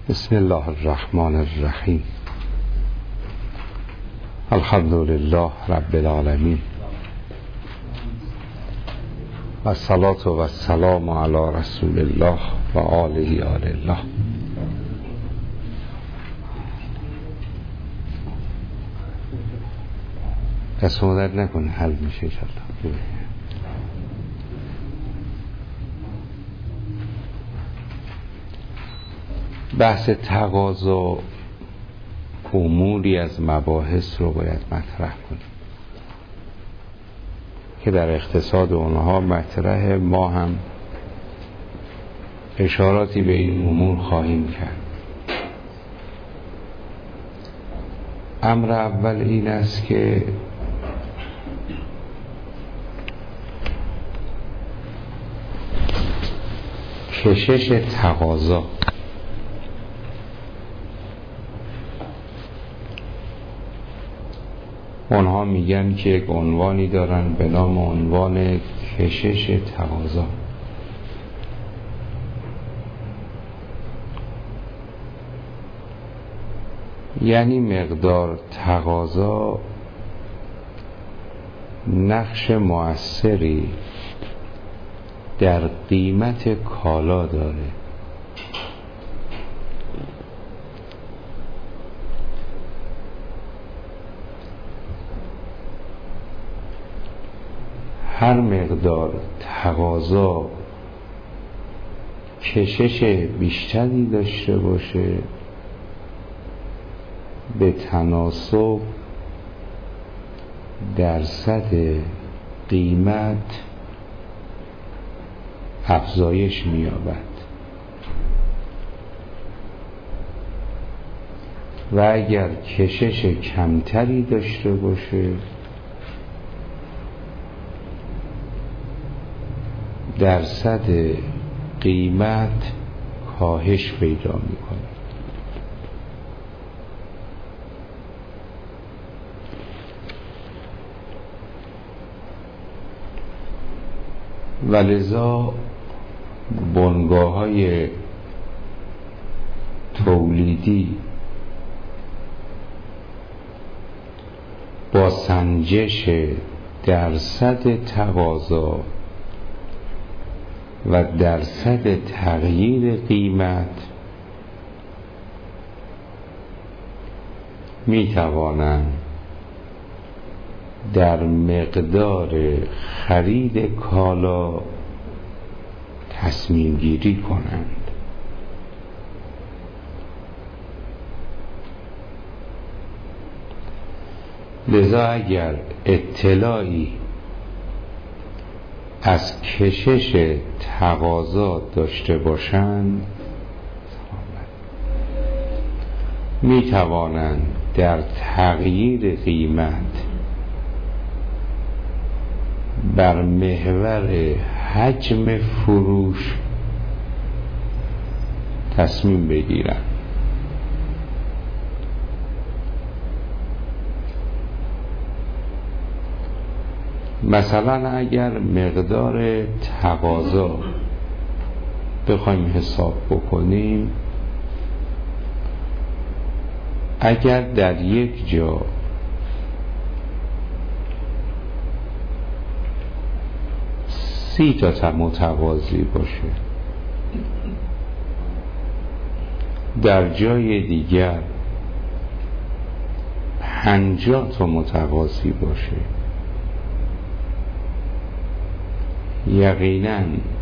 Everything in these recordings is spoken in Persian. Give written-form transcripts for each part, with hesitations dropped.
بسم الله الرحمن الرحیم. الحمد لله رب العالمین و الصلاة و السلام علی رسول الله و آله آل الله. دست مدد نکن، حل میشه انشاءالله. بحث تقاضا اموری از مباحث رو باید مطرح کنیم که در اقتصاد اونها مطرح، ما هم اشاراتی به این امور خواهیم کرد. امر اول این است که کشش تقاضا اونها میگن که یک عنوانی دارن به نام عنوان کشش تقاضا. یعنی مقدار تقاضا نقش مؤثری در قیمت کالا داره. هر مقدار تقاضا کشش بیشتری داشته باشه، به تناسب درصد قیمت افزایش می‌یابد و اگر کشش کمتری داشته باشه، درصد قیمت کاهش پیدا میکنه. ولذا بنگاه‌های تولیدی با سنجش درصد تقاضا و درصد تغییر قیمت می توانند در مقدار خرید کالا تصمیم گیری کنند. لذا اگر اطلاعی از کشش تقاضا داشته باشند، می توانند در تغییر قیمت بر محور حجم فروش تصمیم بگیرند. مثلا اگر مقدار تقاضا بخوایم حساب بکنیم، اگر در یک جا سی تا متقاضی باشه، در جای دیگر 50 تا متقاضی باشه، یقینا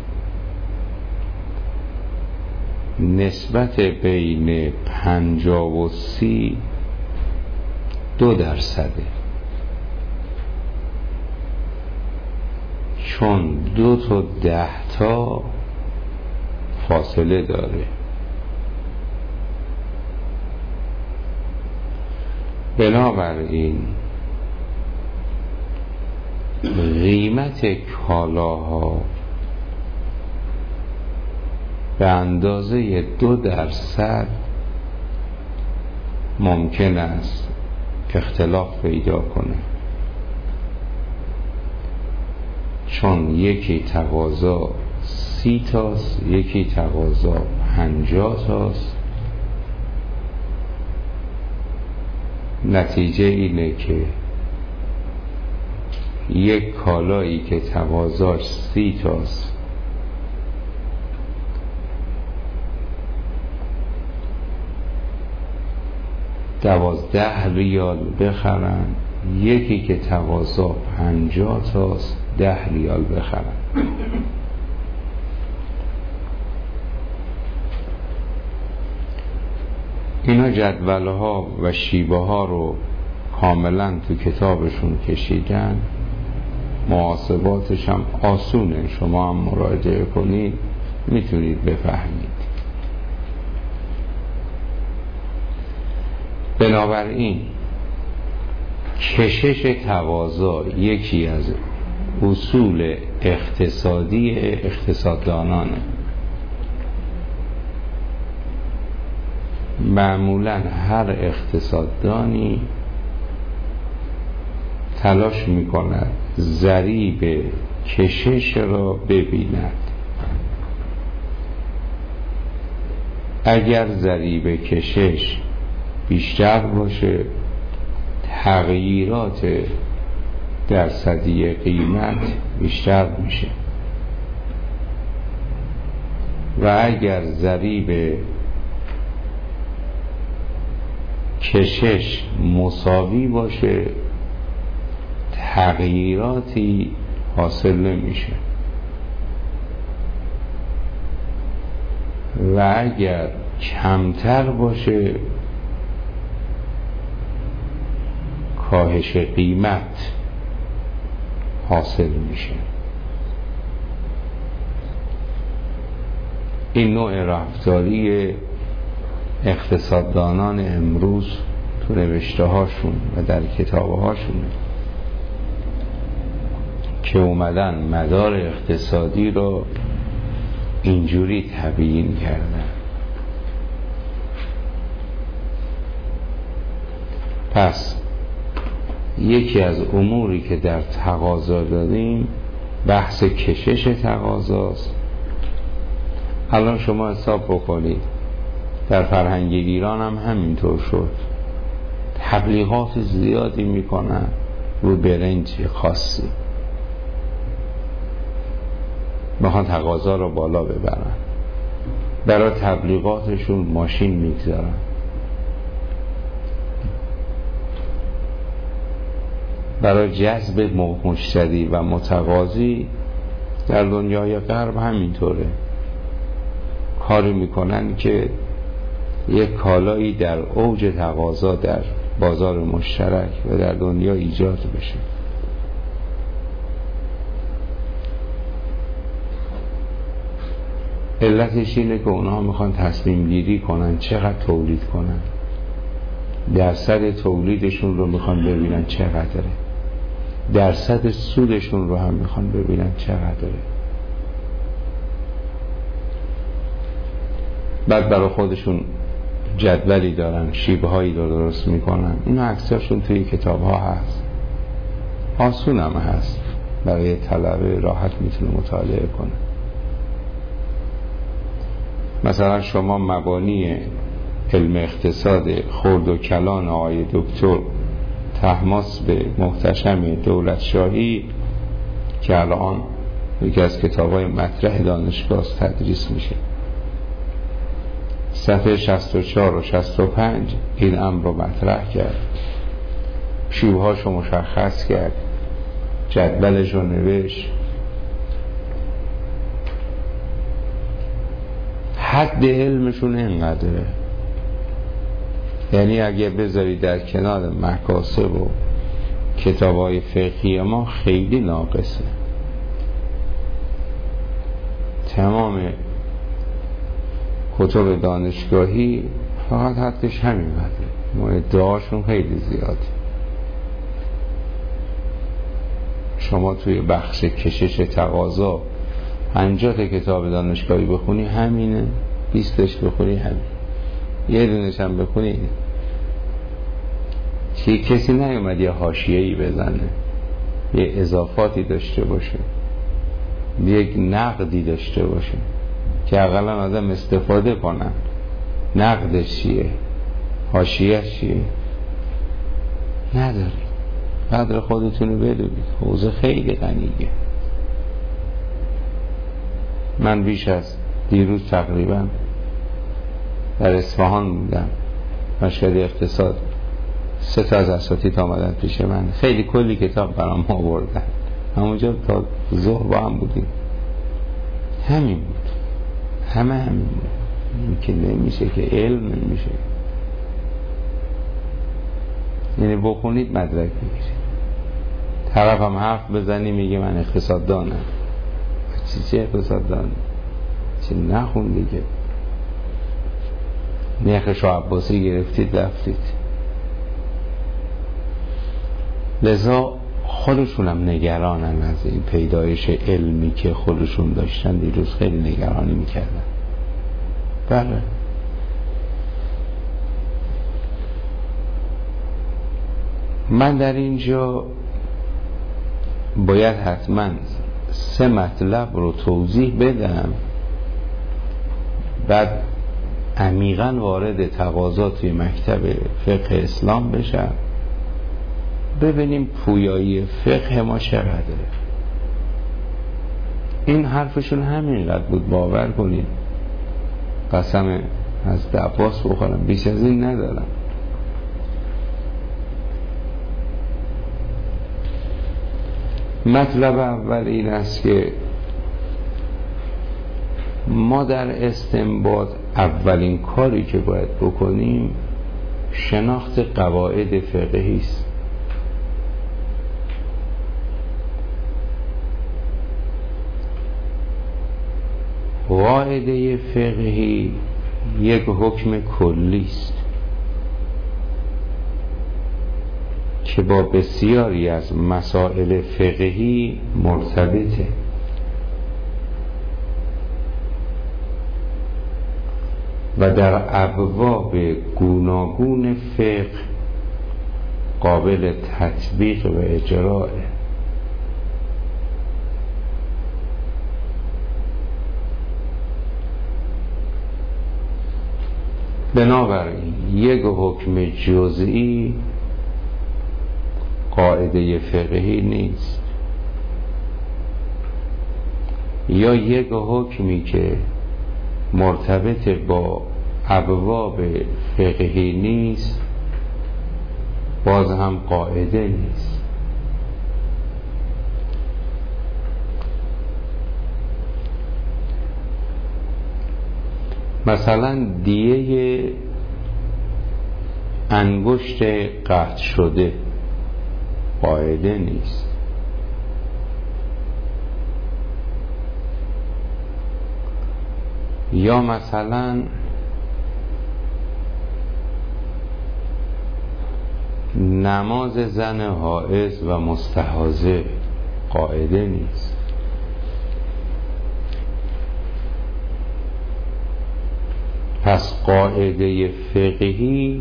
نسبت بین 50 و 30 2%، چون 2 تا 10 تا فاصله داره. بنابراین قیمت کالاها به اندازه 2% ممکن است اختلاف پیدا کنه، چون یکی تقاضا 30 تاست، یکی تقاضا 50 تاست نتیجه اینه که یک کالایی که تقاضاش 30 تاست 12 ریال بخرن، یکی که تقاضا 50 تاست 10 ریال بخرن. اینا جدولها و شیبه ها رو کاملا تو کتابشون کشیدن، محاسباتش هم آسونه، شما هم مراجعه کنید میتونید بفهمید. بنابراین کشش تقاضا یکی از اصول اقتصادی اقتصاددانانه. معمولا هر اقتصاددانی تلاش میکند ضریب کشش را ببیند. اگر ضریب کشش بیشتر باشه، تغییرات درصدی قیمت بیشتر میشه و اگر ضریب کشش مساوی باشه تغییراتی حاصل نمیشه و اگر کمتر باشه کاهش قیمت حاصل میشه. این نوع رفتاری اقتصاددانان امروز تو نوشته هاشون و در کتاب هاشون که اومدن مدار اقتصادی رو اینجوری تبیین کردن. پس یکی از اموری که در تقاضا داریم بحث کشش تقاضاست. الان شما حساب بکنید در فرهنگ ایران هم همینطور شد، تبلیغات زیادی میکنن رو برنج خاصی، میخوان تقاضا رو بالا ببرن، برای تبلیغاتشون ماشین میگذارن. برای جذب مشتری و متقاضی در دنیای غرب همینطوره، کاری میکنن که یک کالایی در اوج تقاضا در بازار مشترک و در دنیا ایجاد بشه. علتش اینه که اونها میخوان تصمیم گیری کنن چقدر تولید کنن، درصد تولیدشون رو میخوان ببینن چقدره، درصد سودشون رو هم میخوان ببینن چقدره. بعد برای خودشون جدولی دارن، شیبه هایی درست میکنن. این اکثرشون توی کتاب ها هست، آسون هم هست، برای طلبه راحت میتونه مطالعه کنه. مثلا شما مبانی علم اقتصاد خرد و کلان آقای دکتر طهماسب به محتشم دولت شاهی که الان یکی از کتاب‌های مطرح دانشگاه تدریس میشه، صفحه 64 و 65 این امر رو مطرح کرد، شیوهاش رو مشخص کرد، جدولش رو نوشت. حد علمشون اینقدره، یعنی اگه بذاری در کنار مکاسب و کتاب‌های فقهی ما خیلی ناقصه. تمام کتب دانشگاهی فقط حدش همین قدره، ادعاشون خیلی زیاده. شما توی بخش کشش تقاضا 50 کتاب دانشگاهی بخونی همینه، 20 بخونی همین، یه دونش هم بخونی اینه. که کسی نیومد یه حاشیه‌ای بزنه، یه اضافاتی داشته باشه، یک نقدی داشته باشه که اقلا آدم استفاده کنن. نقدش چیه؟ حاشیه‌اش چیه؟ نداریم. قدر خودتون رو بدونید، حوزه خیلی غنیه. من بیش از دیروز تقریبا در اصفهان بودم، مشهد اقتصاد. 3 تا از اساتید آمدن پیش من، خیلی کلی کتاب برام آوردن. همونجا تا ظهر با هم بودیم. همین بود، همین بود. این که نمیشه که علم نمیشه، یعنی بخونید مدرک میگیرید. طرف هم حرف بزنی میگه من اقتصاددانم. چه اقتصاددان؟ چه نخوندی که نرخ شاه عباسی گرفتید رفتید. لذا خودشونم نگرانن از این پیدایش علمی که خودشون داشتن. دیروز خیلی نگرانی میکردن. بله، من در اینجا باید حتما 3 مطلب رو توضیح بدم، بعد عمیقاً وارد تقاضات مکتب فقه اسلام بشم، ببینیم پویایی فقه ما چقدره. این حرفشون همینقدر بود، باور کنید. قسم از عباس بخورم، بیش از این ندارم. مطلب اول این است که ما در استنباط اولین کاری که باید بکنیم شناخت قواعد فقهی است. قاعده فقهی یک حکم کلی است که با بسیاری از مسائل فقهی مرتبطه و در ابواب گوناگون فقه قابل تطبیق و اجراه. بنابراین یک حکم جزئی قاعده فقهی نیست، یا یک حکمی که مرتبط با ابواب فقهی نیست باز هم قاعده نیست. مثلا دیه انگشت قطع شده قاعده نیست. یا مثلا نماز زن حائض و مستحاضه قاعده نیست. پس قاعده فقهی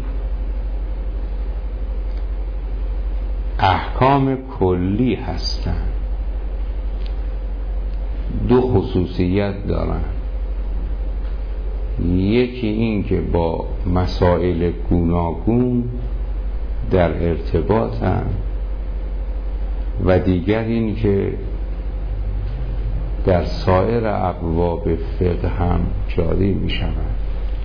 احکام کلی هستند، 2 خصوصیت دارند. یکی این که با مسائل گوناگون در ارتباطند و دیگر این که در سایر ابواب فقه هم جاری می شوند.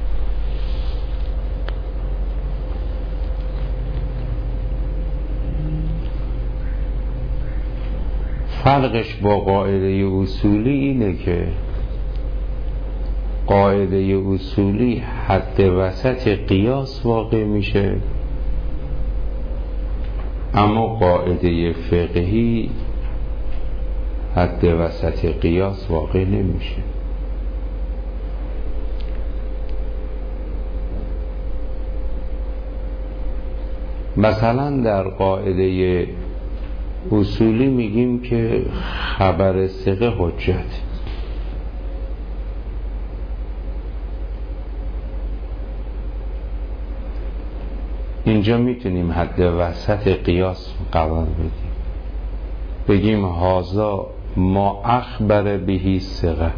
فرقش با قاعده اصولی اینه که قاعده اصولی حد وسط قیاس واقع میشه، اما قاعده فقهی حد وسط قیاس واقع نمیشه. مثلا در قاعده اصولی میگیم که خبر ثقه حجت. اینجا میتونیم حد وسط قیاس قرار بدیم، بگیم هذا ما اخبر بهی ثقه.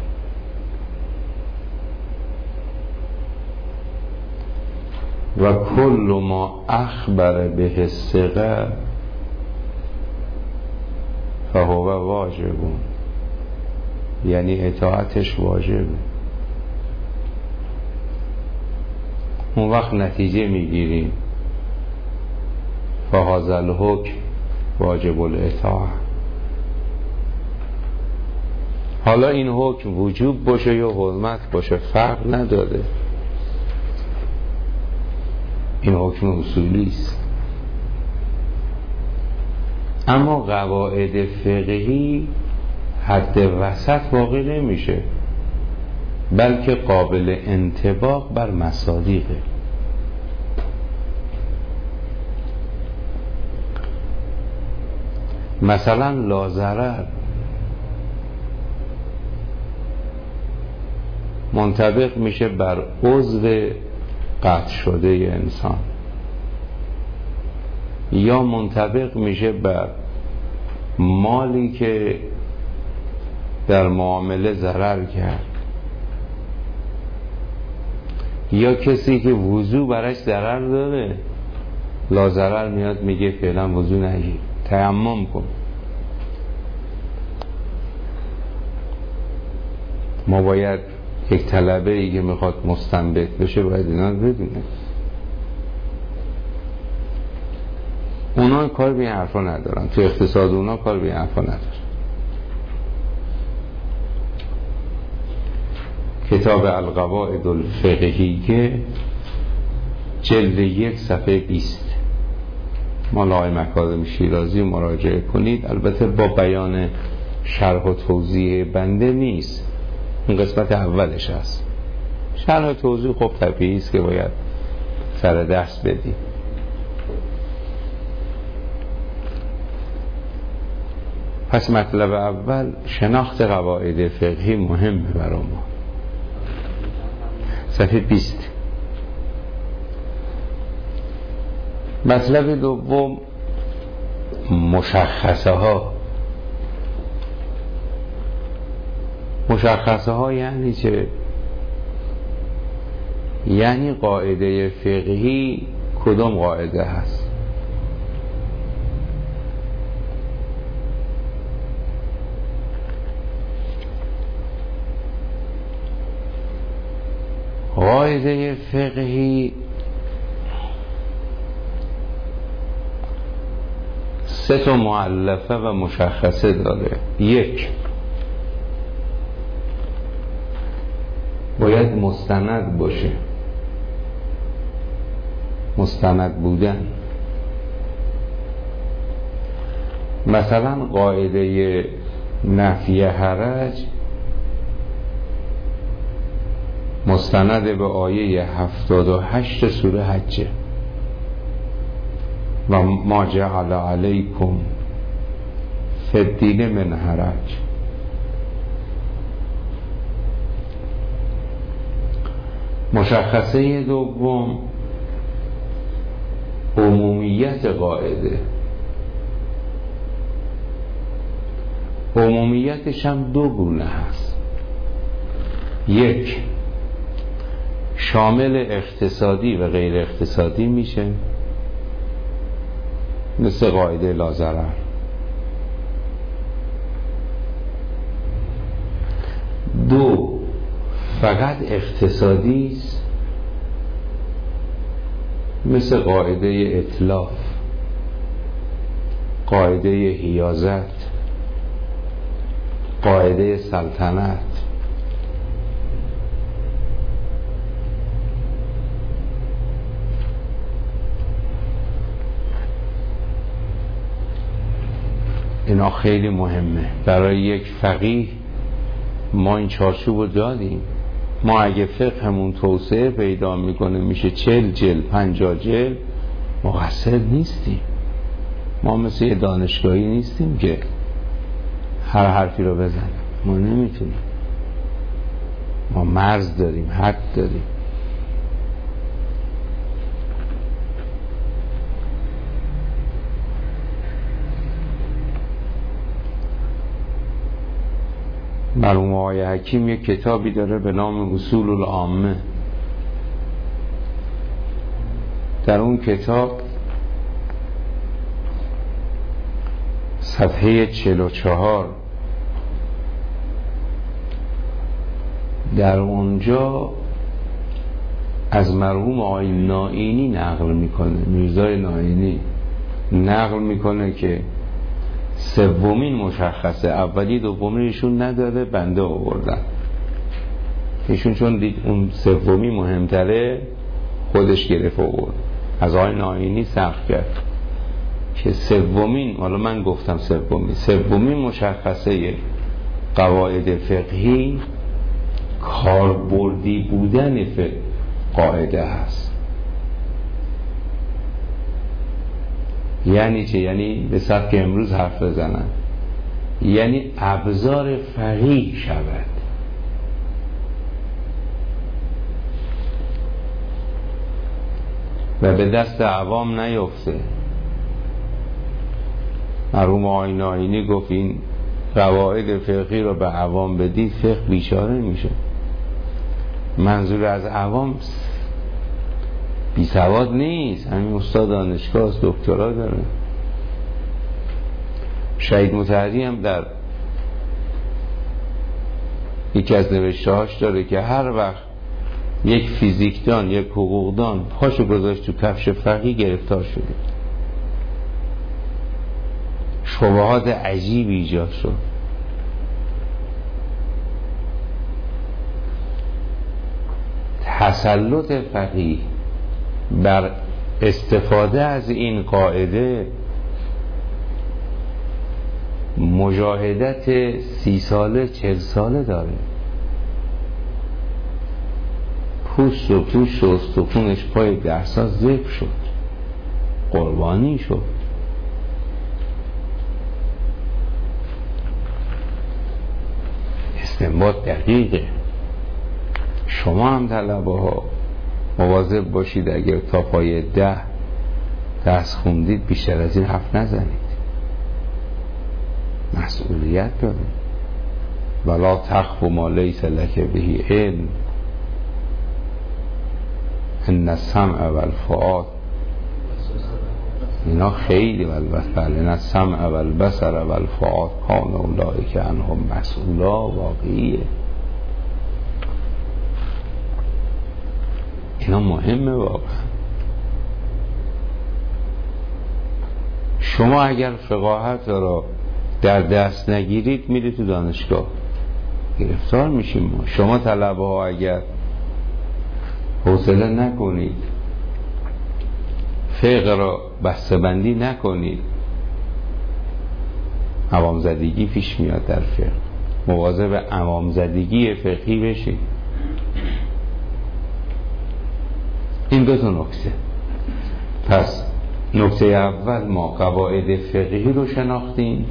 و کل ما اخبر به الثقه فهو واجب، یعنی اطاعتش واجبه. اون وقت نتیجه میگیریم فهذا الحکم واجب الاطاعه. حالا این حکم وجوب باشه یا حرمت باشه فرق نداره، این حکم اصولی است. اما قواعد فقهی حد وسط واقع نمیشه، بلکه قابل انطباق بر مصادیقه. مثلا لا ضرر منطبق میشه بر عضو قطع شده انسان، یا منطبق میشه بر مالی که در معامله ضرر کرد، یا کسی که وضو براش ضرر داره لا ضرر میاد میگه فعلا وضو نگیر، تیمم کن. ما باید یک طلبه ای که میخواد مستنبط بشه باید اینا رو بدونه. اونا کار به این حرفا ندارن، تو اقتصاد اونا کار به این حرفا ندارن. کتاب القواعد الفقهیه جلد 1 صفحه 20 مال آقای مکارم شیرازی مراجعه کنید. البته با بیان شرح و توضیح بنده نیست، این قسمت اولش هست. شرح و توضیح خب طبیعی است که باید سر درس بدیم. پس مطلب اول شناخت قواعد فقهی مهمه برای ما. صفحه 20. مطلب دوم مشخصه ها. مشخصه ها یعنی چه؟ یعنی قاعده فقهی کدام قاعده هست؟ قاعده فقهی 3 مؤلفه و مشخصه داره. 1 باید مستند باشه، مستند بودن. مثلا قاعده نفی حرج مستند به آیه 78 سوره حج و ما جعل علیکم فی الدین من حرج. مشخصه دوم عمومیت قاعده. عمومیتش هم 2 گونه هست. 1 شامل اقتصادی و غیر اقتصادی میشه، مثل قاعده لا ضرر. 2 فقط اقتصادی است، مثل قاعده اتلاف، قاعده حیازت، قاعده سلطنت. اینا خیلی مهمه برای یک فقیه. ما این چارچوب رو دادیم. ما اگه فقهمون توسعه پیدا میکنه میشه 40 جلد 50 جلد، مقصر نیستیم. ما مثل یه دانشگاهی نیستیم که هر حرفی رو بزنیم. ما نمیتونیم، ما مرز داریم، حد داریم. مرحوم آقای حکیم یک کتابی داره به نام اصول العامه. در اون کتاب صفحه 44 در اونجا از مرحوم آقای نائینی نقل میکنه، میرزای نائینی نقل میکنه که سومین مشخصه، اولی دومی ایشون نداده، بنده آوردن. ایشون چون دید اون سومی مهمتره خودش گرفت آورد، از آقای نائینی سخت کرد که سومین، حالا من گفتم سومین مشخصه قواعد فقهی کاربردی بودن قاعده هست. یعنی چه؟ یعنی به سبک که امروز حرف بزنن، یعنی ابزار فقیه شود. و به دست عوام نیفته. مرحوم آقای نائینی گفت این قواعد فقهی رو به عوام بدید فقه بیچاره میشه. منظور از عوام بی سواد نیست، همین استاد دانشگاه است، دکترا داره. شهید مطهری هم در یکی از نوشته‌هاش داره که هر وقت یک فیزیکدان، یک حقوقدان پاشو گذاشت تو کفش فقیه گرفتار شده، شبهات عجیب ایجاد شد. تسلط فقیه بر استفاده از این قاعده مجاهدت 30 ساله 40 ساله داره. پوست و پوست و استخونش پای درسا ذبح شد، قربانی شد. استنباط دقیقه. شما هم طلبه ها مواظب باشید اگر تا پای 10 درس خوندید بیشتر از این حرف نزنید، مسئولیت دارید. ولا تخف ما لیس لک به علم ان السمع والفؤاد، اینا خیلی بله، ان السمع والبصر والفؤاد کان اولئک عنهم مسئولا. واقعیه اینا مهمه واقعا. شما اگر فقاهت را در دست نگیرید میرید تو دانشگاه گرفتار میشیم. شما طلبه ها اگر حوصله نکنید، فقه را بسته بندی نکنید، عوام زدگی پیش میاد در فقه. مواظب عوام زدگی فقهی بشید. این دو تا نکته. پس نکته اول ما قواعد فقهی رو شناختیم.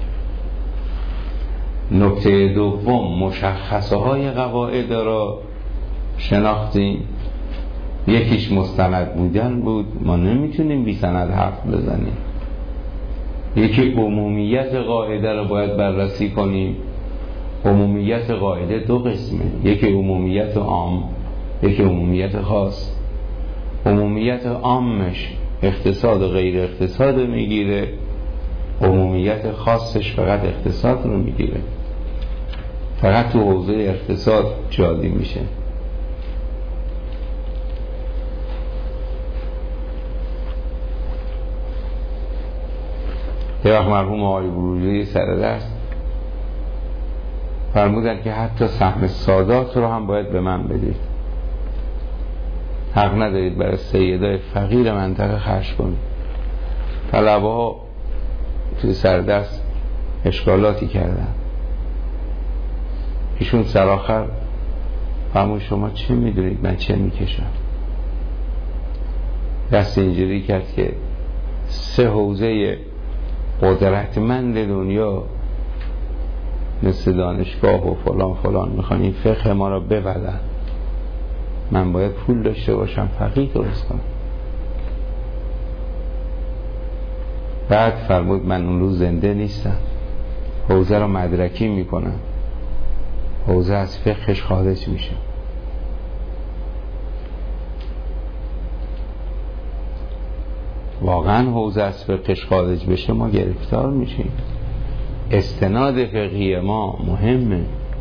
نکته دوم مشخصه های قواعد را شناختیم. یکیش مستند بودن بود، ما نمیتونیم بی سند حرف بزنیم. یکی عمومیت قاعده رو باید بررسی کنیم. عمومیت قاعده دو قسمه، یکی عمومیت عام، یکی عمومیت خاص. عمومیت عامش اقتصاد و غیر اقتصاد رو میگیره، عمومیت خاصش فقط اقتصاد رو میگیره، فقط تو حوزه اقتصاد جاری میشه. یه وقت مرحوم آقای بروجردی سر درس فرمودن که حتی سهم سادات رو هم باید به من بدید، حق ندارید برای سیدای فقیر منطقه خرج کنید. طلبه ها توی سردرس اشکالاتی کردن. ایشون سرآخر فرمود شما چه میدونید من چه میکشم؟ دست اینجوری کرد که 3 حوزه قدرتمند دنیا مثل دانشگاه و فلان فلان میخوان این فقه ما را ببلن، من باید پول داشته باشم فقیه درست کنم. بعد فرمود من اون روز زنده نیستم، حوزه رو مدرکی میکنم، حوزه از فقهش خارج میشه. واقعا حوزه از فقهش خارج بشه ما گرفتار میشیم. استناد فقهی ما مهمه.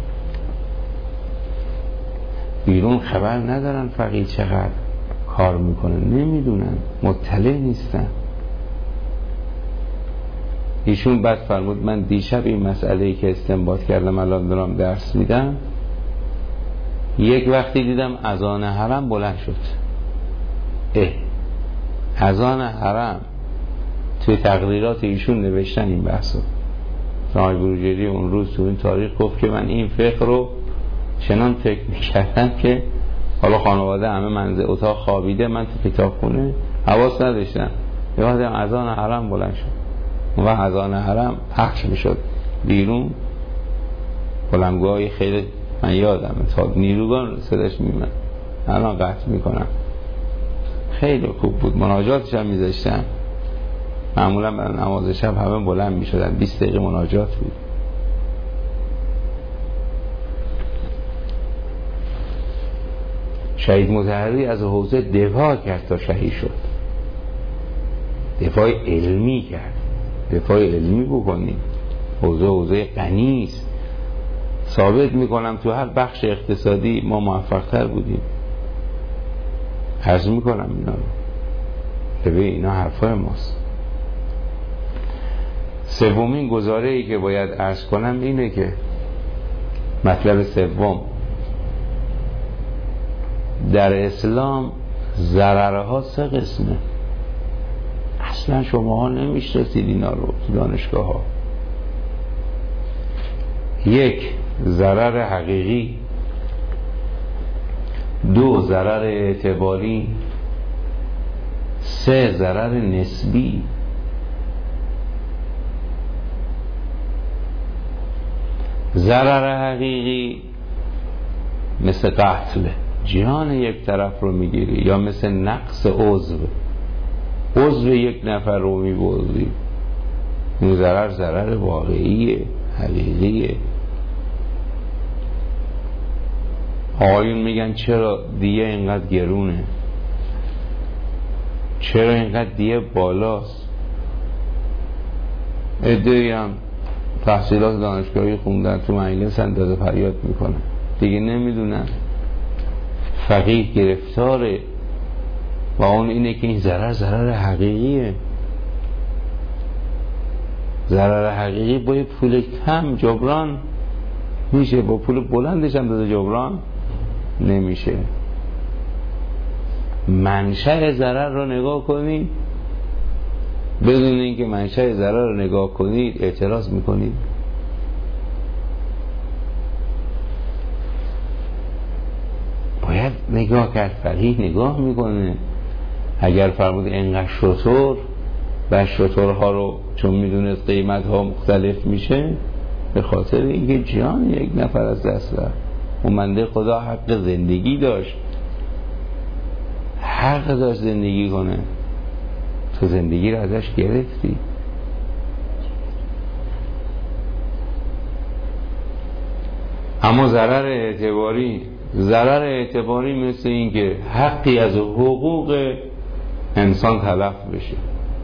بیرون خبر ندارن فقیه چقدر کار میکنه، نمیدونن، مطلع نیستن. ایشون بعد فرمود من دیشب این مسئله‌ای که استنباط کردم الان دارم درس میدم، یک وقتی دیدم اذان حرم بلند شد. اذان حرم توی تقریرات ایشون نوشتن این بحثو. آقای بروجردی اون روز تو این تاریخ گفت که من این فقه رو چنان فکر میکردم که حالا خانواده همه منزل اتاق خوابیده، من تو کتابخونه حواس نداشتم، یادم اذان حرم بلند شد. اون وقت اذان حرم پخش میشد بیرون، بلندگوهای خیلی من یادم تا نیروگان صداش میمد، الان قطع میکنم. خیلی خوب بود. مناجاتش هم میذاشتن، معمولا برای نماز شب همه بلند میشدن، 20 دقیقه مناجات بود. شهید مطهری از حوزه دفاع کرد تا شهید شد. دفاع علمی کرد. دفاع علمی بکنیم. حوزه غنی است. ثابت میکنم تو هر بخش اقتصادی ما موفق تر بودیم. عرض میکنم اینا رو. ببین اینا حرفای ماست. سومین گزاره‌ای که باید عرض کنم اینه که مطلب سوم، در اسلام ضررها 3 قسمه. اصلا شماها نمیشناسید اینا رو تو دانشگاه ها. 1 ضرر حقیقی، 2 ضرر اعتباری، 3 ضرر نسبی. ضرر حقیقی مثل قتل، جان یک طرف رو میگیری، یا مثل نقص عضو یک نفر رو میبردی. این ضرر واقعیه، حقیقیه. آقایون میگن چرا دیه اینقدر گرونه، چرا اینقدر دیه بالاست. عده‌ای هم تحصیلات دانشگاهی خوندن، تو مجلس داده فریاد میکنن، دیگه نمیدونن. فقیه گرفتاره و اون اینه که این ضرر حقیقیه. ضرر حقیقی با یه پول کم جبران میشه، با پول بلندش هم داده جبران نمیشه. منشأ ضرر رو نگاه کنید، بدون اینکه منشأ ضرر رو نگاه کنید اعتراض میکنید. باید نگاه کرد. فقیه نگاه میکنه. اگر فرمود اینقدر شتر و شترها رو چون میدونست قیمت ها مختلف میشه، به خاطر اینکه جان یک نفر از دست رفت. اون بنده خدا حق زندگی داشت، حق داشت زندگی کنه، تو زندگی رو ازش گرفتی. اما ضرر اعتباری مثل این که حقی از حقوق انسان تلف بشه.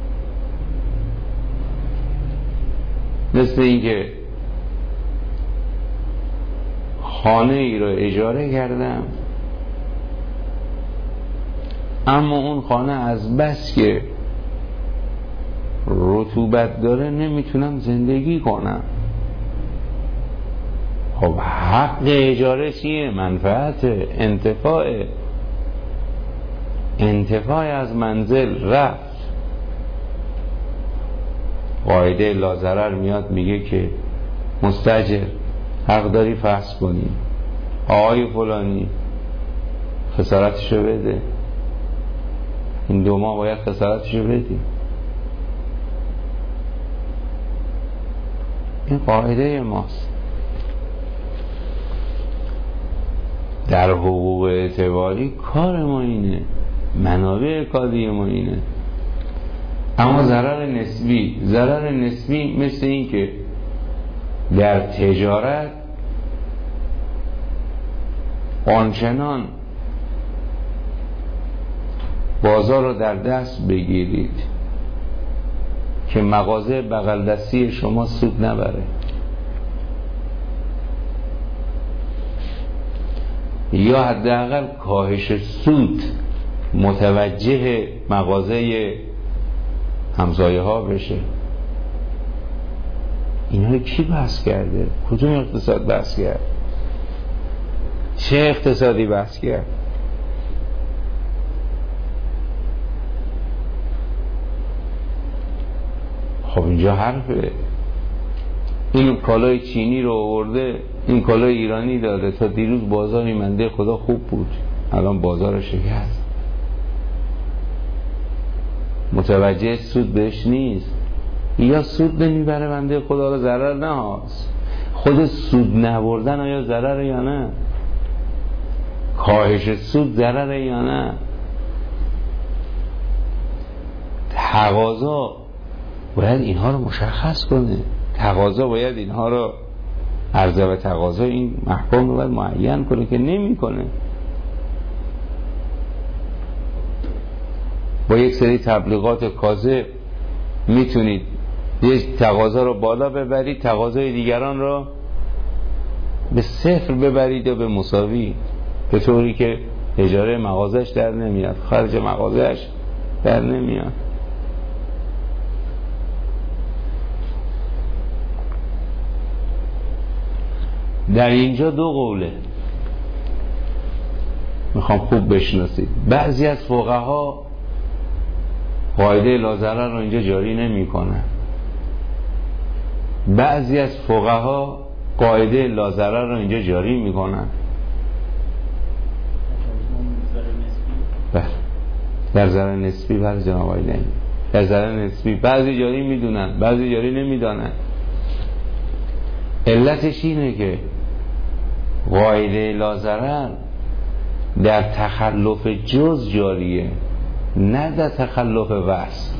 مثل این که خانه ای رو اجاره کردم، اما اون خانه از بس که رطوبت داره نمیتونم زندگی کنم. خب حق اجاره چیه؟ منفعت، انتفاع از منزل رفت. قاعده لاضرر میاد میگه که مستاجر حق داری فحص کنی، آقای فلانی خسارتشو بده، این 2 ماه باید خسارتشو بدی. این قاعده ماست. در حقوق اعتباری کار ما اینه، منابع کاری ما اینه. اما ضرر نسبی مثل این که در تجارت آنچنان بازار رو در دست بگیرید که مغازه بغل دستی شما سود نبره، یا حداقل کاهش سود متوجه مغازه همسایه ها بشه. اینا کی بحث کرده؟ کدوم اقتصاد بحث کرد؟ چه اقتصادی بحث کرد؟ خب اینجا حرفه. این کالای چینی رو آورده، این کالای ایرانی داده. تا دیروز بازار منده خدا خوب بود، الان بازار شکست. متوجه سود بهش نیست. یا سود نمیبره بنده خدا رو، ضرر نه هست. خود سود نبردن آیا ضرره یا نه؟ کاهش سود ضرره یا نه؟ تقاضا باید اینها رو مشخص کنه. تقاضا باید اینها رو، عرضه و تقاضا این محکوم رو باید معین کنه که نمی کنه. با یک سری تبلیغات کاذب میتونید یک تقاضا رو بالا ببرید، تقاضای دیگران رو به صفر ببرید یا به مساوی، به طوری که اجاره مغازش در نمیاد، خرج مغازش در نمیاد. در اینجا دو قوله میخوام خوب بشناسید. بعضی از فقها قاعده لاضرر رو اینجا جاری نمی کنن. بعضی از فقها قاعده لاضرر رو اینجا جاری می کنن. در ضرر نسبی بر جناب آقای نعیمی، در ضرر نسبی بعضی جاری میدونن، بعضی جاری نمیدونن. علتش اینه که قاعده لاضرر در تخلف جز جاریه، نه در تخلف وصل.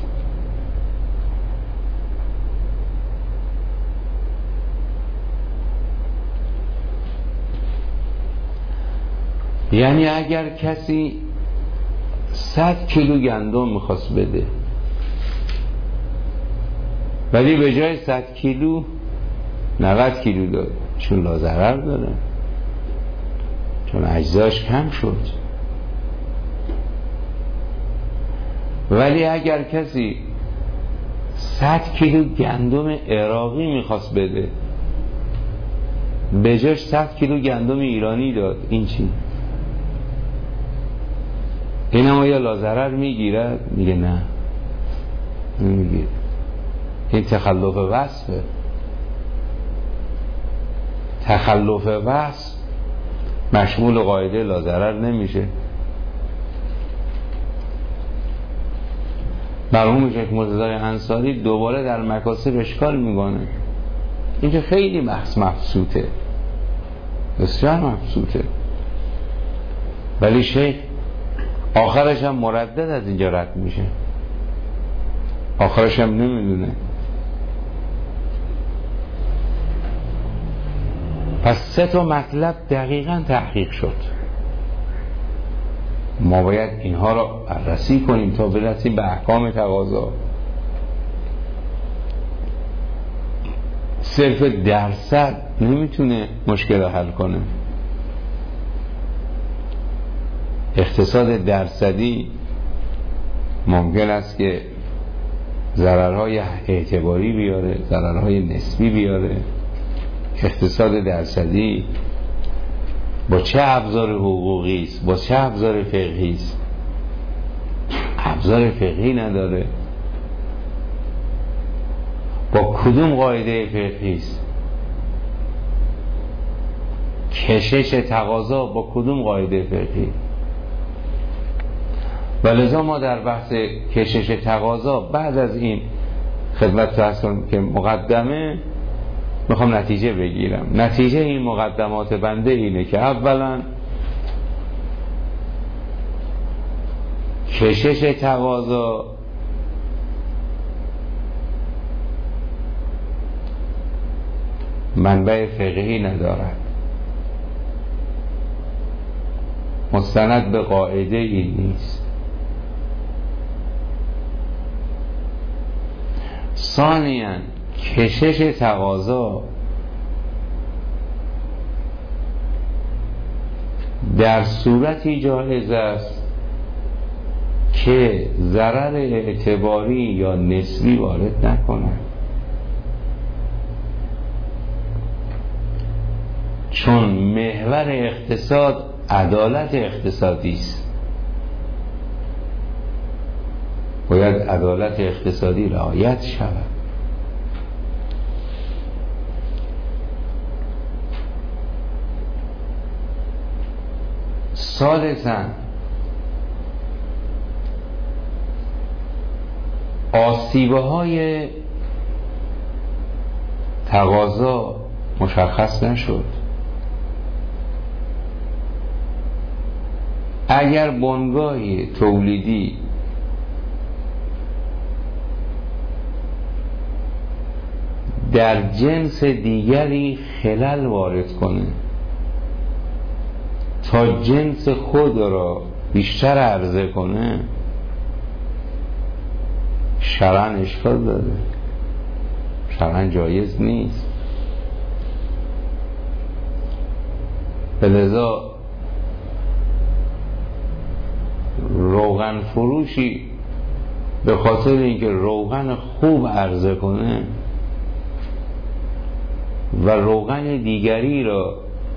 یعنی اگر کسی 100 کیلو گندم میخواست بده، ولی به جای 100 کیلو 90 کیلو داد، چون لاضرر داره، چون اجزاش کم شد. ولی اگر کسی 100 کیلو گندم عراقی میخواست بده، به جاش 100 کیلو گندم ایرانی داد، این چی؟ این هم آیا لاضرر میگیرد؟ میگه نه، نمیگیره. این تخلف وصفه. تخلف وصف مشمول قاعده لاضرر نمیشه. مرحوم شیخ مرتضی انصاری دوباره در مکاسب اشکال میکنه. اینجا خیلی بحث مبسوطه، بسیار مبسوطه، ولی شیخ آخرش هم مردد از اینجا رد میشه، آخرش هم نمیدونه. پس 3 مطلب دقیقاً تحقیق شد. ما باید اینها را بررسی کنیم تا برسیم به احکام تقاضا. صرف درصد نمیتونه مشکل حل کنه. اقتصاد درصدی ممکن است که ضررهای اعتباری بیاره، ضررهای نسبی بیاره. اقتصاد درصدی با چه ابزار حقوقی است، با چه ابزار فقهی است؟ ابزار فقهی نداره. با کدوم قاعده فقهی است؟ کشش تقاضا با کدوم قاعده فقهی؟ ولذا ما در بحث کشش تقاضا بعد از این خدمت عرض کنم که مقدمه میخوام نتیجه بگیرم. نتیجه این مقدمات بنده اینه که اولا کشش تقاضا منبع فقهی ندارد، مستند به قاعده این نیست. ثانیاً کشش تقاضا در صورتی جایز است که ضرر اعتباری یا نسبی وارد نکند، چون محور اقتصاد عدالت اقتصادی است. باید عدالت اقتصادی رعایت شود. ثالثاً آسیب‌های تقاضا مشخص نشد. اگر بنگاه تولیدی در جنس دیگری خلل وارد کنه تا جنس خود را بیشتر عرضه کنه، شرعاً اشکال داره، شرعاً جایز نیست. لذا روغن فروشی به خاطر اینکه روغن خوب عرضه کنه و روغن دیگری را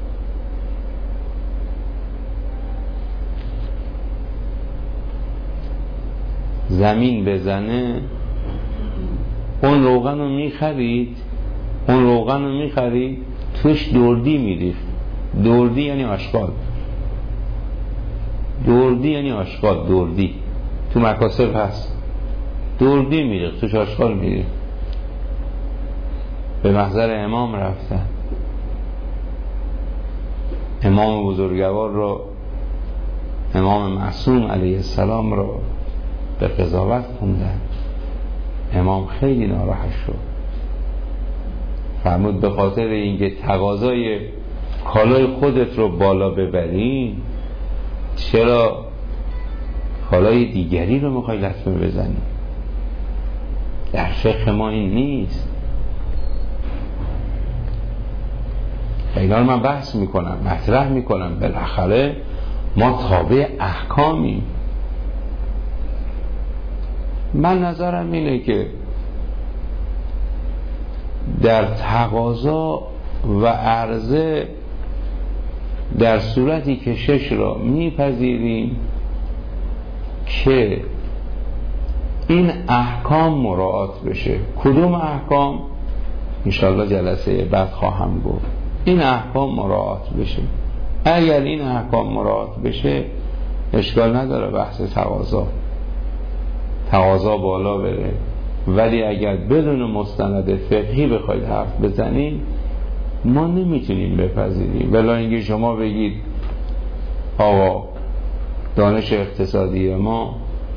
زمین بزنه، اون روغن رو میخرید توش دردی میریخت. دردی یعنی آشغال، دردی تو مکاسب هست، دردی میریخت توش، آشغال میریخت. به محضر امام رفتن، امام بزرگوار رو، امام معصوم علیه السلام رو به قضاوت خوندن. امام خیلی ناراحت شد، فرمود به خاطر اینکه تقاضای کالای خودت رو بالا ببری، چرا کالای دیگری رو میخوای لطمه بزنی؟ در فقه ما این نیست. اینا رو من بحث میکنم، مطرح میکنم. بالاخره ما تابع احکامیم. من نظرم اینه که در تقاضا و عرضه در صورتی کشش را میپذیریم که این احکام مراعات بشه. کدوم احکام؟ انشاءالله جلسه بعد خواهم گفت. این احکام مراعات بشه. اگر این احکام مراعات بشه اشکال نداره بحث تقاضا بالا بره. ولی اگر بدون مستند فقهی بخواید حرف بزنید ما نمیتونیم بپذیریم. ولی اینکه شما بگید آقا دانش اقتصادی ما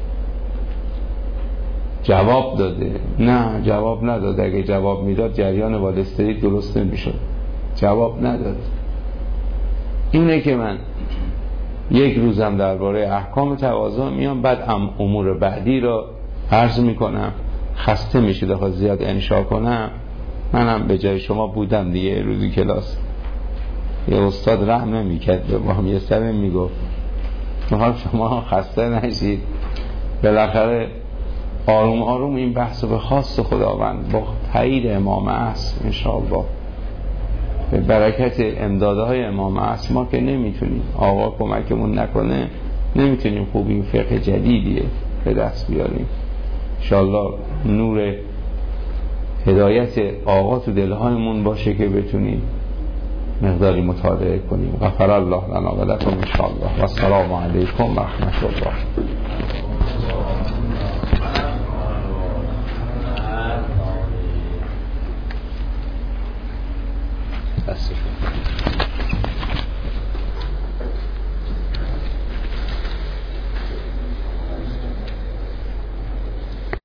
جواب داده، نه جواب نداد. اگه جواب میداد جریان وال استریت درست نمیشد. جواب نداد. اینه که من یک روزم درباره احکام تقاضا میام، بعد امور بعدی رو عرض میکنم. خسته میشید آخه زیاد انشا کنم. منم به جای شما بودم دیگه روزی کلاس، یه استاد رحم نمیکرد به ما، یه سر میگفت میخوام شما خسته نشید. بالاخره آروم آروم این بحث به خواست خداوند با تایید امام عصر انشاءالله به برکت امدادهای امام عصر ما که نمیتونیم، آقا کمکمون نکنه نمیتونیم خوب این فقه جدیدیه به دست بیاریم. انشاءالله نور هدایت آقا تو دلهایمون باشه که بتونیم مقداری مطالعه کنیم. غفر الله لنا و لکم انشاءالله و السلام علیکم و رحمت الله.